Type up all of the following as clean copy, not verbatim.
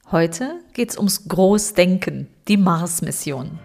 Heute geht's ums Großdenken, die Mars-Mission.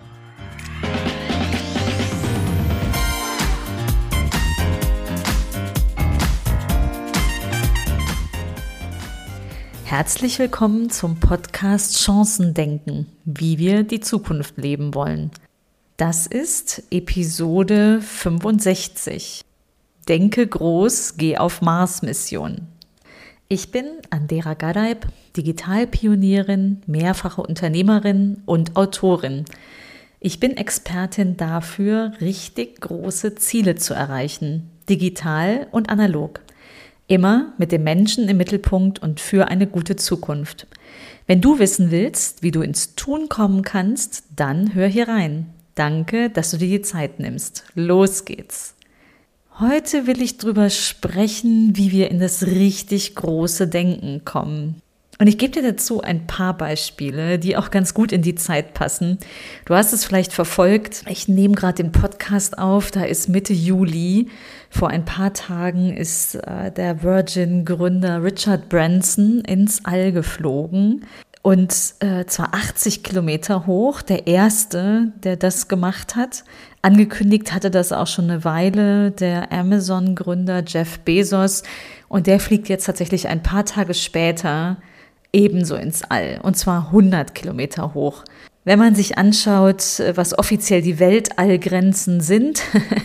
Herzlich willkommen zum Podcast Chancendenken, wie wir die Zukunft leben wollen. Das ist Episode 65. Denke groß, geh auf Mars-Mission. Ich bin Andera Gadeib, Digitalpionierin, mehrfache Unternehmerin und Autorin. Ich bin Expertin dafür, richtig große Ziele zu erreichen, digital und analog. Immer mit dem Menschen im Mittelpunkt und für eine gute Zukunft. Wenn du wissen willst, wie du ins Tun kommen kannst, dann hör hier rein. Danke, dass du dir die Zeit nimmst. Los geht's! Heute will ich drüber sprechen, wie wir in das richtig große Denken kommen. Und ich gebe dir dazu ein paar Beispiele, die auch ganz gut in die Zeit passen. Du hast es vielleicht verfolgt. Ich nehme gerade den Podcast auf. Da ist Mitte Juli. Vor ein paar Tagen ist der Virgin-Gründer Richard Branson ins All geflogen. Und zwar 80 Kilometer hoch, der erste, der das gemacht hat. Angekündigt hatte das auch schon eine Weile der Amazon-Gründer Jeff Bezos. Und der fliegt jetzt tatsächlich ein paar Tage später ebenso ins All. Und zwar 100 Kilometer hoch. Wenn man sich anschaut, was offiziell die Weltallgrenzen sind,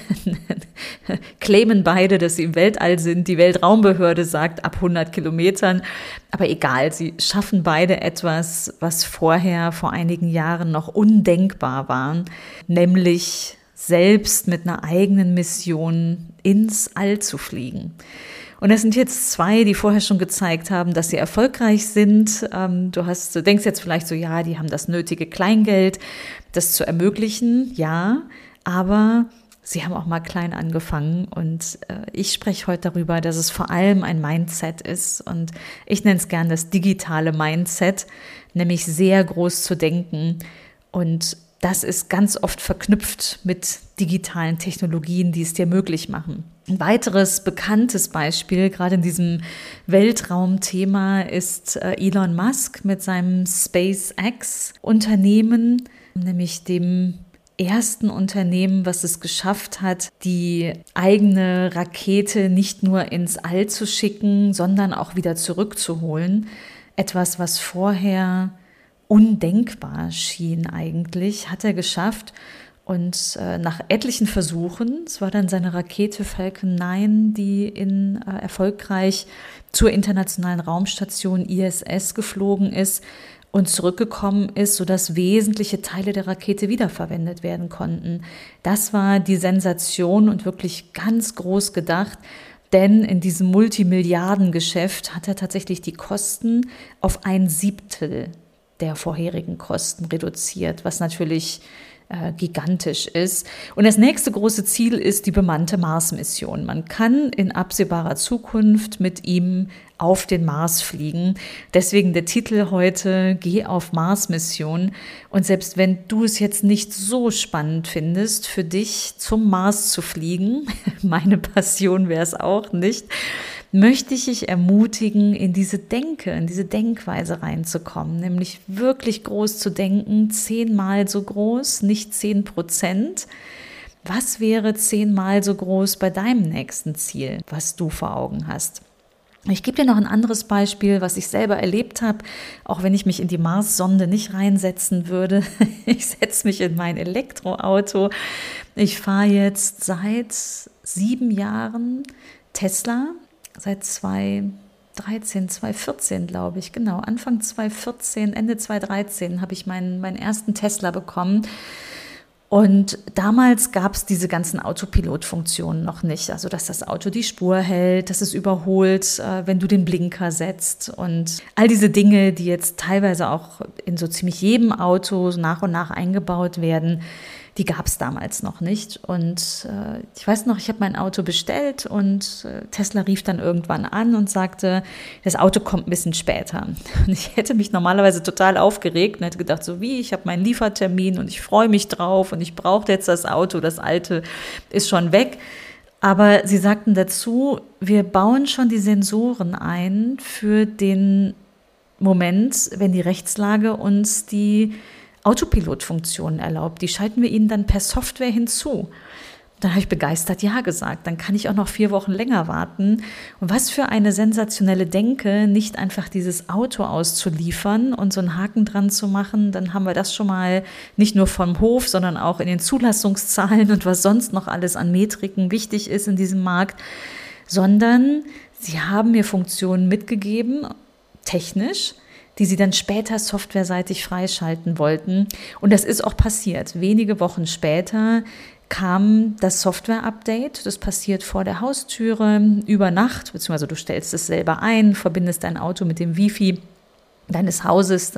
claimen beide, dass sie im Weltall sind. Die Weltraumbehörde sagt ab 100 Kilometern. Aber egal, sie schaffen beide etwas, was vorher vor einigen Jahren noch undenkbar war, nämlich selbst mit einer eigenen Mission ins All zu fliegen. Und das sind jetzt zwei, die vorher schon gezeigt haben, dass sie erfolgreich sind. Du denkst jetzt vielleicht so, ja, die haben das nötige Kleingeld, das zu ermöglichen. Ja, aber sie haben auch mal klein angefangen. Und ich spreche heute darüber, dass es vor allem ein Mindset ist. Und ich nenne es gern das digitale Mindset, nämlich sehr groß zu denken. Und das ist ganz oft verknüpft mit digitalen Technologien, die es dir möglich machen. Ein weiteres bekanntes Beispiel, gerade in diesem Weltraumthema, ist Elon Musk mit seinem SpaceX-Unternehmen, nämlich dem ersten Unternehmen, was es geschafft hat, die eigene Rakete nicht nur ins All zu schicken, sondern auch wieder zurückzuholen. Etwas, was vorher undenkbar schien eigentlich, hat er geschafft. Und nach etlichen Versuchen, es war dann seine Rakete Falcon 9, die erfolgreich zur internationalen Raumstation ISS geflogen ist und zurückgekommen ist, sodass wesentliche Teile der Rakete wiederverwendet werden konnten. Das war die Sensation und wirklich ganz groß gedacht. Denn in diesem Multimilliardengeschäft hat er tatsächlich die Kosten auf 1/7 der vorherigen Kosten reduziert, was natürlich gigantisch ist. Und das nächste große Ziel ist die bemannte Mars-Mission. Man kann in absehbarer Zukunft mit ihm auf den Mars fliegen. Deswegen der Titel heute, Geh auf Mars-Mission. Und selbst wenn du es jetzt nicht so spannend findest, für dich zum Mars zu fliegen, meine Passion wäre es auch nicht, möchte ich dich ermutigen, in diese Denkweise reinzukommen, nämlich wirklich groß zu denken, 10-mal so groß, nicht 10%. Was wäre 10-mal so groß bei deinem nächsten Ziel, was du vor Augen hast? Ich gebe dir noch ein anderes Beispiel, was ich selber erlebt habe, auch wenn ich mich in die Mars-Sonde nicht reinsetzen würde. Ich setze mich in mein Elektroauto. Ich fahre jetzt seit 7 Jahren Tesla. Seit 2014, glaube ich, genau, Anfang 2014, Ende 2013 habe ich meinen ersten Tesla bekommen. Und damals gab es diese ganzen Autopilot-Funktionen noch nicht, also dass das Auto die Spur hält, dass es überholt, wenn du den Blinker setzt und all diese Dinge, die jetzt teilweise auch in so ziemlich jedem Auto nach und nach eingebaut werden, die gab es damals noch nicht. Und ich weiß noch, ich habe mein Auto bestellt und Tesla rief dann irgendwann an und sagte, das Auto kommt ein bisschen später. Und ich hätte mich normalerweise total aufgeregt und hätte gedacht, so wie, ich habe meinen Liefertermin und ich freue mich drauf und ich brauche jetzt das Auto, das alte ist schon weg. Aber sie sagten dazu, wir bauen schon die Sensoren ein für den Moment, wenn die Rechtslage uns die Autopilotfunktion erlaubt. Die schalten wir ihnen dann per Software hinzu. Dann habe ich begeistert Ja gesagt. Dann kann ich auch noch 4 Wochen länger warten. Und was für eine sensationelle Denke, nicht einfach dieses Auto auszuliefern und so einen Haken dran zu machen. Dann haben wir das schon mal nicht nur vom Hof, sondern auch in den Zulassungszahlen und was sonst noch alles an Metriken wichtig ist in diesem Markt. Sondern sie haben mir Funktionen mitgegeben, technisch, die sie dann später softwareseitig freischalten wollten. Und das ist auch passiert. Wenige Wochen später kam das Software-Update. Das passiert vor der Haustüre über Nacht, beziehungsweise du stellst es selber ein, verbindest dein Auto mit dem Wifi deines Hauses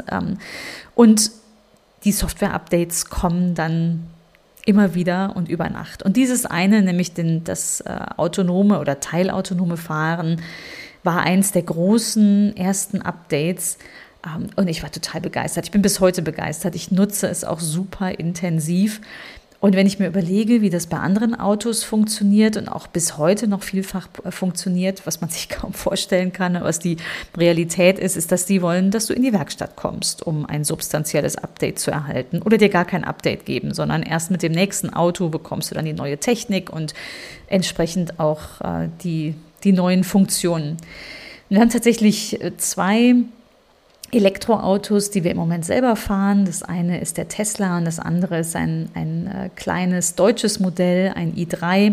und die Software-Updates kommen dann immer wieder und über Nacht. Und dieses eine, nämlich das autonome oder teilautonome Fahren, war eins der großen ersten Updates. Und ich war total begeistert. Ich bin bis heute begeistert. Ich nutze es auch super intensiv. Und wenn ich mir überlege, wie das bei anderen Autos funktioniert und auch bis heute noch vielfach funktioniert, was man sich kaum vorstellen kann, was die Realität ist, ist, dass die wollen, dass du in die Werkstatt kommst, um ein substanzielles Update zu erhalten oder dir gar kein Update geben, sondern erst mit dem nächsten Auto bekommst du dann die neue Technik und entsprechend auch die neuen Funktionen. Wir haben tatsächlich 2 Elektroautos, die wir im Moment selber fahren. Das eine ist der Tesla und das andere ist ein kleines deutsches Modell, ein i3.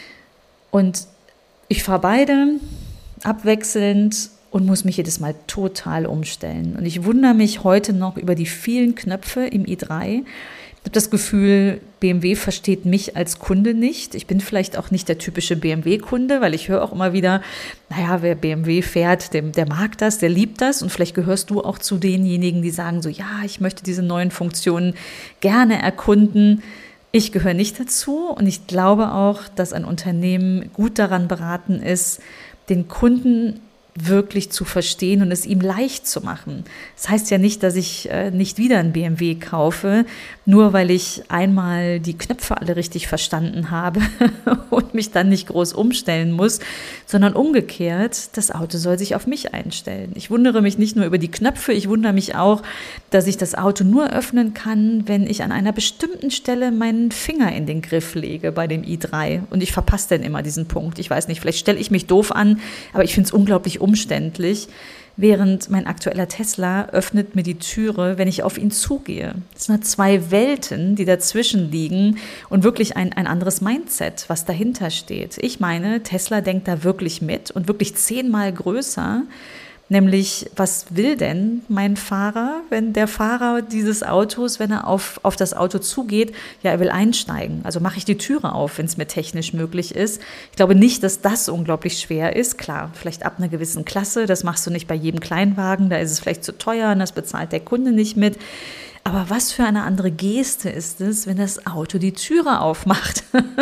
Und ich fahre beide abwechselnd und muss mich jedes Mal total umstellen. Und ich wundere mich heute noch über die vielen Knöpfe im i3. Ich habe das Gefühl, BMW versteht mich als Kunde nicht. Ich bin vielleicht auch nicht der typische BMW-Kunde, weil ich höre auch immer wieder, naja, wer BMW fährt, der mag das, der liebt das. Und vielleicht gehörst du auch zu denjenigen, die sagen so, ja, ich möchte diese neuen Funktionen gerne erkunden. Ich gehöre nicht dazu und ich glaube auch, dass ein Unternehmen gut daran beraten ist, den Kunden wirklich zu verstehen und es ihm leicht zu machen. Das heißt ja nicht, dass ich nicht wieder ein BMW kaufe, nur weil ich einmal die Knöpfe alle richtig verstanden habe und mich dann nicht groß umstellen muss, sondern umgekehrt, das Auto soll sich auf mich einstellen. Ich wundere mich nicht nur über die Knöpfe, ich wundere mich auch, dass ich das Auto nur öffnen kann, wenn ich an einer bestimmten Stelle meinen Finger in den Griff lege bei dem i3. Und ich verpasse dann immer diesen Punkt. Ich weiß nicht, vielleicht stelle ich mich doof an, aber ich finde es unglaublich umständlich, während mein aktueller Tesla öffnet mir die Türe, wenn ich auf ihn zugehe. Es sind 2 Welten, die dazwischen liegen und wirklich ein anderes Mindset, was dahinter steht. Ich meine, Tesla denkt da wirklich mit und wirklich 10-mal größer. Nämlich, was will denn mein Fahrer, wenn der Fahrer dieses Autos, wenn er auf das Auto zugeht, ja, er will einsteigen. Also mache ich die Türe auf, wenn es mir technisch möglich ist. Ich glaube nicht, dass das unglaublich schwer ist. Klar, vielleicht ab einer gewissen Klasse, das machst du nicht bei jedem Kleinwagen, da ist es vielleicht zu teuer und das bezahlt der Kunde nicht mit. Aber was für eine andere Geste ist es, wenn das Auto die Türe aufmacht?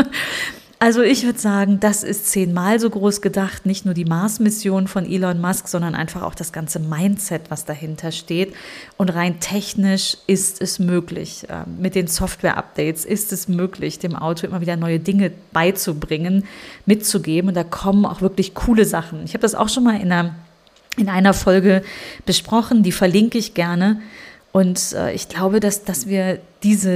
Also ich würde sagen, das ist 10-mal so groß gedacht, nicht nur die Mars-Mission von Elon Musk, sondern einfach auch das ganze Mindset, was dahinter steht. Und rein technisch ist es möglich. Mit den Software-Updates ist es möglich, dem Auto immer wieder neue Dinge beizubringen, mitzugeben. Und da kommen auch wirklich coole Sachen. Ich habe das auch schon mal in einer Folge besprochen, die verlinke ich gerne. Und ich glaube, dass wir diese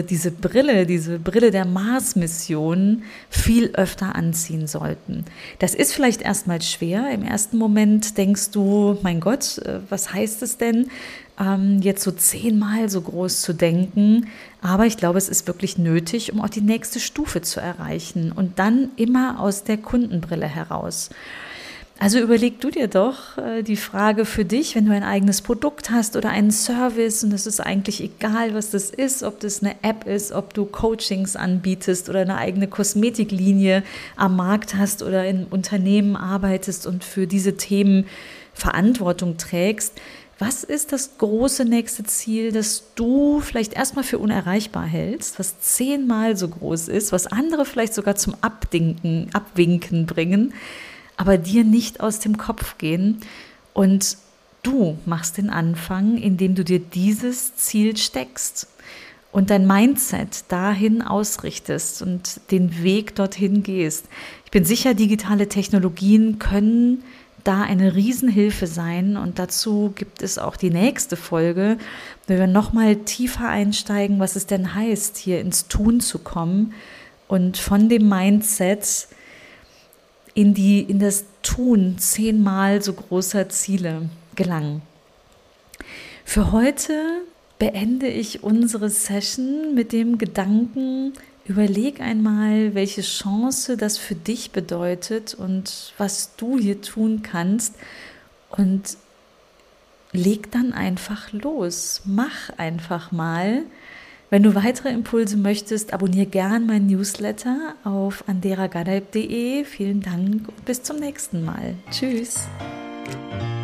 Brille der Mars-Mission viel öfter anziehen sollten. Das ist vielleicht erstmal schwer. Im ersten Moment denkst du, mein Gott, was heißt es denn, jetzt so 10-mal so groß zu denken? Aber ich glaube, es ist wirklich nötig, um auch die nächste Stufe zu erreichen und dann immer aus der Kundenbrille heraus. Also überleg du dir doch die Frage für dich, wenn du ein eigenes Produkt hast oder einen Service und es ist eigentlich egal, was das ist, ob das eine App ist, ob du Coachings anbietest oder eine eigene Kosmetiklinie am Markt hast oder in Unternehmen arbeitest und für diese Themen Verantwortung trägst. Was ist das große nächste Ziel, das du vielleicht erstmal für unerreichbar hältst, was 10-mal so groß ist, was andere vielleicht sogar zum Abwinken bringen, aber dir nicht aus dem Kopf gehen und du machst den Anfang, indem du dir dieses Ziel steckst und dein Mindset dahin ausrichtest und den Weg dorthin gehst. Ich bin sicher, digitale Technologien können da eine Riesenhilfe sein und dazu gibt es auch die nächste Folge, wo wir nochmal tiefer einsteigen, was es denn heißt, hier ins Tun zu kommen und von dem Mindset in das Tun 10-mal so großer Ziele gelangen. Für heute beende ich unsere Session mit dem Gedanken, überleg einmal, welche Chance das für dich bedeutet und was du hier tun kannst und leg dann einfach los. Mach einfach mal. Wenn du weitere Impulse möchtest, abonniere gern mein Newsletter auf anderagadeib.de. Vielen Dank und bis zum nächsten Mal. Tschüss.